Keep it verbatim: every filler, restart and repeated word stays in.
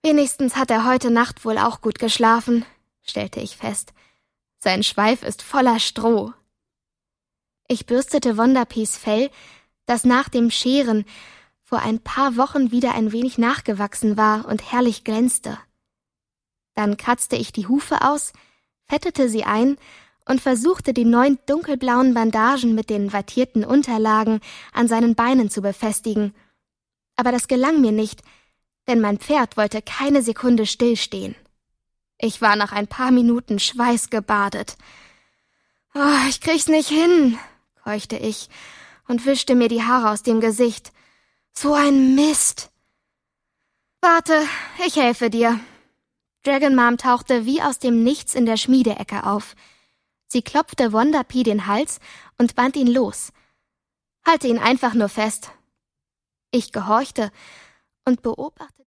Wenigstens hat er heute Nacht wohl auch gut geschlafen, stellte ich fest. Sein Schweif ist voller Stroh. Ich bürstete Wonderpies Fell, das nach dem Scheren vor ein paar Wochen wieder ein wenig nachgewachsen war und herrlich glänzte. Dann kratzte ich die Hufe aus, fettete sie ein und versuchte, die neun dunkelblauen Bandagen mit den wattierten Unterlagen an seinen Beinen zu befestigen. Aber das gelang mir nicht, denn mein Pferd wollte keine Sekunde stillstehen. Ich war nach ein paar Minuten schweißgebadet. »Oh, ich krieg's nicht hin«, keuchte ich und wischte mir die Haare aus dem Gesicht. »So ein Mist!« »Warte, ich helfe dir.« Dragon Mom tauchte wie aus dem Nichts in der Schmiedeecke auf. Sie klopfte Wonderpie den Hals und band ihn los. »Halte ihn einfach nur fest.« Ich gehorchte und beobachtete